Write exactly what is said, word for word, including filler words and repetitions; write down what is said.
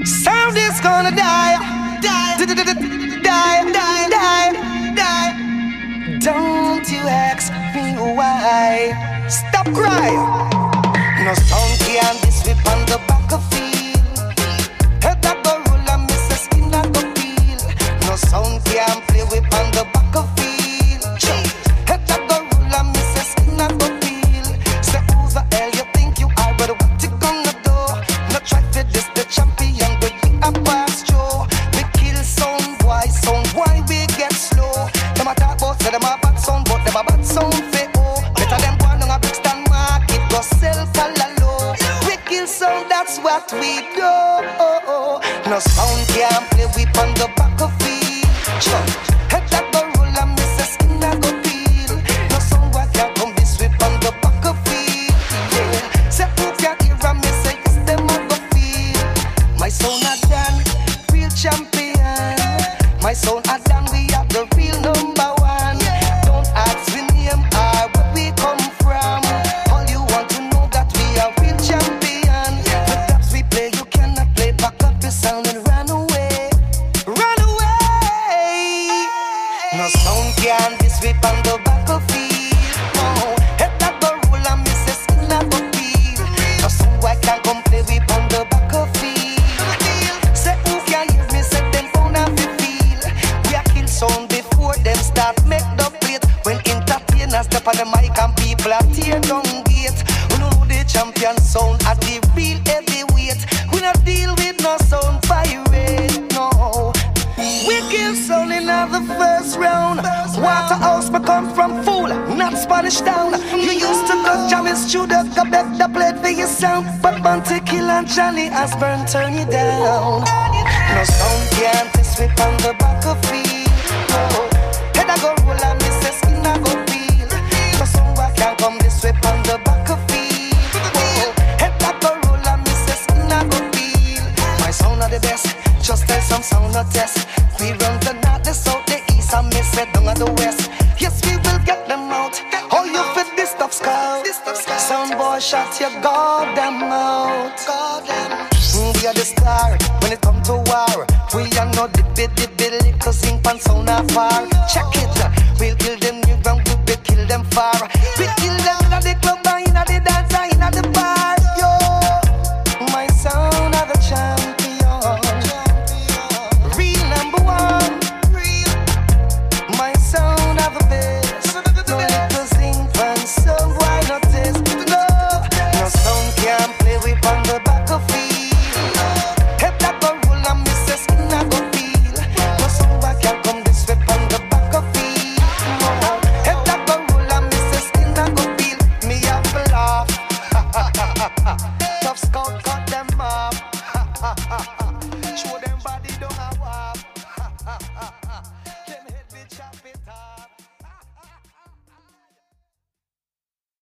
Sound is gonna die, die, die, die, die, die, die. Don't you ask me why? Stop crying. No sound can be sweep on the back of field. Head that go roll and miss the skin that go peel. No sound can play with on the back of field. Head that go roll and miss the skin that go peel. Say who the hell you think you are, but what you gonna do? No try to this the champion, but you a past Joe. We kill sound boy, sound boy we get slow. Them a talk about say them a bad sound, but them a bad sound for oh. Better them go on a big stand market, go sell color low. We kill sound, that's what we do. No sound can play we on the back of feet. Head that go roll and miss the skin that go peel. No sound boy can come be sweep on the back of feet. Yeah. Say who can hear and miss say it's them a go feel. My sound a done, real champion. My sound a done, we are the real number one. Don't ask we name or where we come from. All you want to know that we are real champion. The raps we play, you cannot play. Back up your sound and run away, run away. No sound can be sweep on the back of field. Oh, head that go roll and miss the skin that go peel. No sound boy can come play we on the back of field. Say who can hear me, say them gonna be feel. We a kill sound before them start make the plate. When entertainers step on the mic and people are tear down gate. We know the champion sound at the real heavyweight. We not deal with no sound pirate, no. We kill sound in the first round. Waterhouse but come from fool, not Spanish town. You used to go jamming studio, go back the plate for your sound. But Bounty Kill and Johnny Osbourne turn you down. No sound can't sweep on the back of feet. Oh, head I go roll and miss the skin I go peel. No sound boy can't come this way on the back of feet. Oh, head I go roll and miss the skin I go peel. My sound are the best, just tell some sound no test. We run the north, the south, the east, and miss it down at the west. Yes, we will get them out. All you fit this stuff scout. Sound boy shot you, guard them out. Mm, we are the star when it come to war. We are not the bit, the bit, little sing pan sound afar. Check it, we'll kill them new ground, we will kill them far. We kill them in the club and